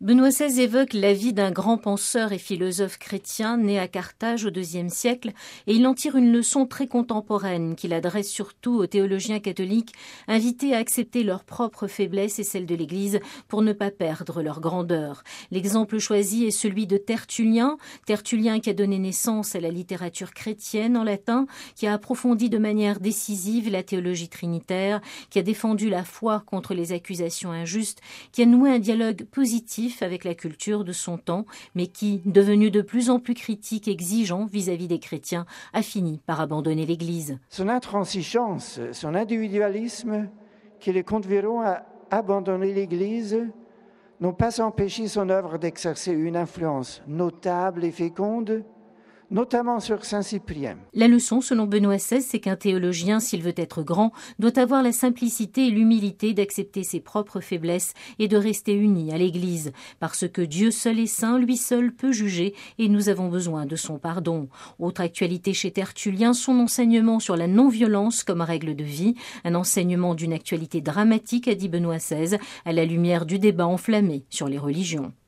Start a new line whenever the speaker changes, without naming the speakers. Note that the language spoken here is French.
Benoît XVI évoque la vie d'un grand penseur et philosophe chrétien né à Carthage au IIe siècle et il en tire une leçon très contemporaine qu'il adresse surtout aux théologiens catholiques invités à accepter leurs propres faiblesses et celles de l'Église pour ne pas perdre leur grandeur. L'exemple choisi est celui de Tertullien qui a donné naissance à la littérature chrétienne en latin, qui a approfondi de manière décisive la théologie trinitaire, qui a défendu la foi contre les accusations injustes, qui a noué un dialogue positif avec la culture de son temps, mais qui, devenu de plus en plus critique et exigeant vis-à-vis des chrétiens, a fini par abandonner l'Église.
Son intransigeance, son individualisme qui les conduiront à abandonner l'Église n'ont pas empêché son œuvre d'exercer une influence notable et féconde, notamment sur Saint-Cyprien.
La leçon, selon Benoît XVI, c'est qu'un théologien, s'il veut être grand, doit avoir la simplicité et l'humilité d'accepter ses propres faiblesses et de rester uni à l'Église, parce que Dieu seul est saint, lui seul peut juger, et nous avons besoin de son pardon. Autre actualité chez Tertullien, son enseignement sur la non-violence comme règle de vie, un enseignement d'une actualité dramatique, a dit Benoît XVI, à la lumière du débat enflammé sur les religions.